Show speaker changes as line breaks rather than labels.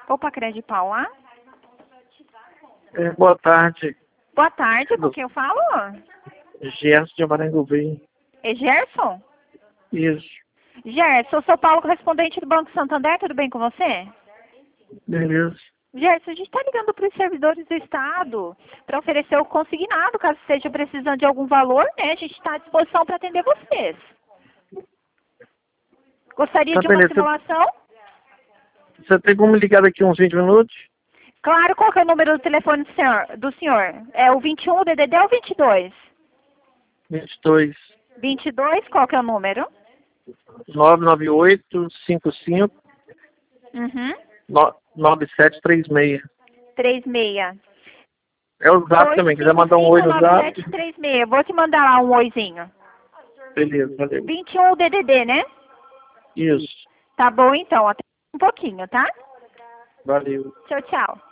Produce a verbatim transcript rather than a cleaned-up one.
Opa, Crédito Paula.
É, boa tarde.
Boa tarde, com quem eu falo?
Gerson de Amarangubi.
É Gerson?
Isso.
Gerson, eu sou Paulo, correspondente do Banco Santander, tudo bem com você?
Beleza.
Gerson, a gente está ligando para os servidores do Estado para oferecer o consignado, caso esteja precisando de algum valor, né? A gente está à disposição para atender vocês. Gostaria
Tá,
de uma
beleza.
simulação?
Você tem como ligar daqui uns vinte minutos?
Claro, qual que é o número do telefone do senhor? Do senhor? É o vinte e um, o D D D ou vinte e dois?
vinte e dois.
vinte e dois, qual que é o número?
nove nove oito cinco cinco
Uhum.
nove sete três seis.
trinta e seis.
É o zap também. Quiser mandar um oi no zap?
nove sete três seis. Vou te mandar lá um oizinho.
Beleza, valeu.
vinte e um, o D D D, né?
Isso.
Tá bom, então. Até um pouquinho, tá?
Valeu.
Tchau, tchau.